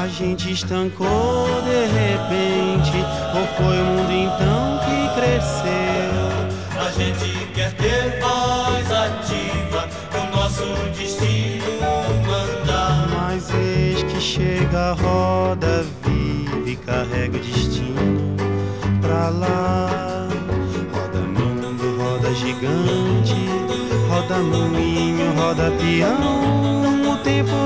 A gente estancou de repente, ou foi o mundo então que cresceu? A gente quer ter voz ativa, o nosso destino mandar. Mas eis que chega a roda viva e carrega o destino pra lá. Roda mundo, roda gigante, roda moinho, roda peão. O tempo